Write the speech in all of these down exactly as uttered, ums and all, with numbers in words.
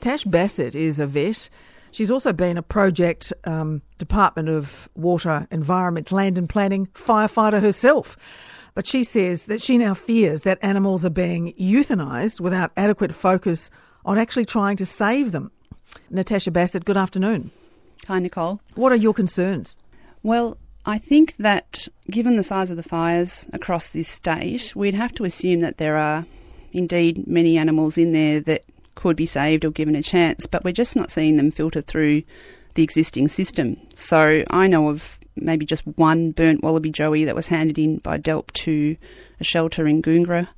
Natasha Bassett is a vet. She's also been a project um, Department of Water, Environment, Land and Planning firefighter herself. But she says that she now fears that animals are being euthanised without adequate focus on actually trying to save them. Natasha Bassett, good afternoon. Hi, Nicole. What are your concerns? Well, I think that given the size of the fires across this state, we'd have to assume that there are indeed many animals in there that could be saved or given a chance, but we're just not seeing them filter through the existing system. So I know of maybe just one burnt wallaby joey that was handed in by D E L P to a shelter in Goongerah,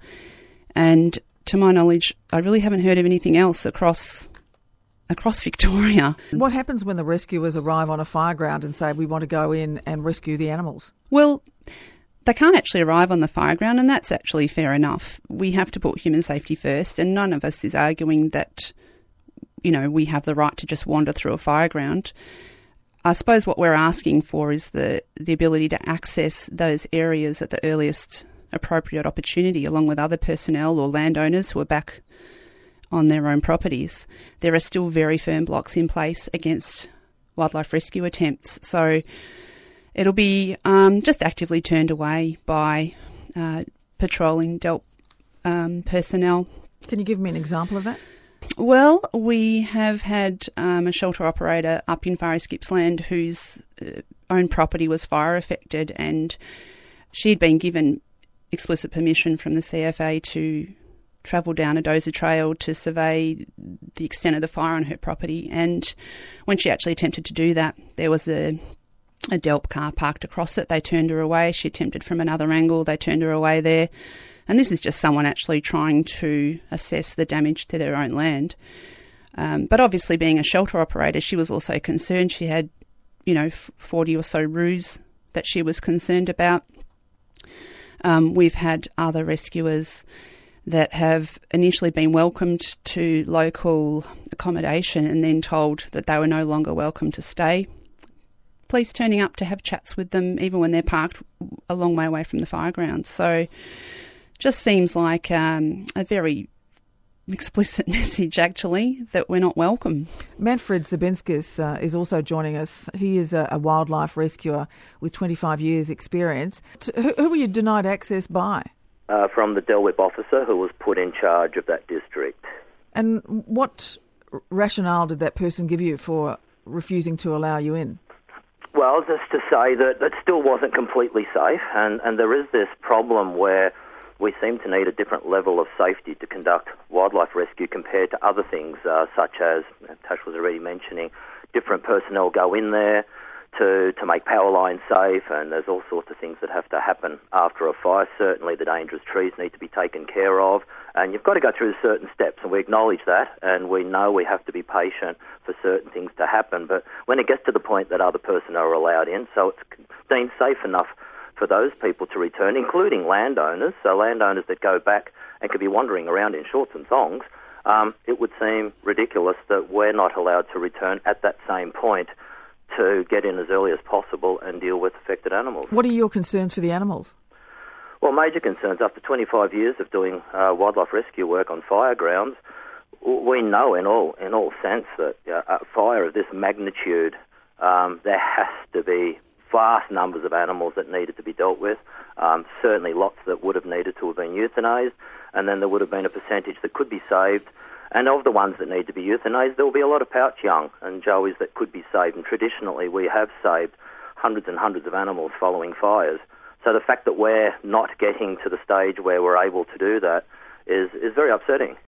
and to my knowledge, I really haven't heard of anything else across across Victoria. What happens when the rescuers arrive on a fire ground and say, we want to go in and rescue the animals? Well, they can't actually arrive on the fire ground, and that's actually fair enough. We have to put human safety first, and none of us is arguing that, you know, we have the right to just wander through a fire ground. I suppose what we're asking for is the, the ability to access those areas at the earliest appropriate opportunity, along with other personnel or landowners who are back on their own properties. There are still very firm blocks in place against wildlife rescue attempts, so it'll be um, just actively turned away by uh, patrolling D E L P um, personnel. Can you give me an example of that? Well, we have had um, a shelter operator up in Far East Gippsland whose uh, own property was fire affected, and she'd been given explicit permission from the C F A to travel down a dozer trail to survey the extent of the fire on her property. And when she actually attempted to do that, there was a a D E L P car parked across it. They turned her away. She attempted from another angle. They turned her away there. And this is just someone actually trying to assess the damage to their own land. Um, but obviously, being a shelter operator, she was also concerned. She had, you know, forty or so roos that she was concerned about. Um, we've had other rescuers that have initially been welcomed to local accommodation and then told that they were no longer welcome to stay. Police turning up to have chats with them even when they're parked a long way away from the fire ground. So just seems like um, a very explicit message, actually, that we're not welcome. Manfred Zabinskis uh, is also joining us. He is a, a wildlife rescuer with twenty-five years experience. Who, who were you denied access by? Uh, from the D E L W I P officer who was put in charge of that district. And what rationale did that person give you for refusing to allow you in? Well, just to say that it still wasn't completely safe, and, and there is this problem where we seem to need a different level of safety to conduct wildlife rescue compared to other things, uh, such as, Tash was already mentioning, different personnel go in there to, to make power lines safe, and there's all sorts of things that have to happen after a fire. Certainly the dangerous trees need to be taken care of, and you've got to go through certain steps, and we acknowledge that, and we know we have to be patient for certain things to happen. But when it gets to the point that other personnel are allowed in, so it's deemed safe enough for those people to return, including landowners, so landowners that go back and could be wandering around in shorts and thongs, um, it would seem ridiculous that we're not allowed to return at that same point to get in as early as possible and deal with affected animals. What are your concerns for the animals? Well, major concerns. After twenty-five years of doing uh, wildlife rescue work on fire grounds, we know in all in all sense that uh, a fire of this magnitude, um, there has to be vast numbers of animals that needed to be dealt with, um, certainly lots that would have needed to have been euthanised, and then there would have been a percentage that could be saved. And of the ones that need to be euthanised, there will be a lot of pouch young and joeys that could be saved. And traditionally, we have saved hundreds and hundreds of animals following fires. So the fact that we're not getting to the stage where we're able to do that is, is very upsetting.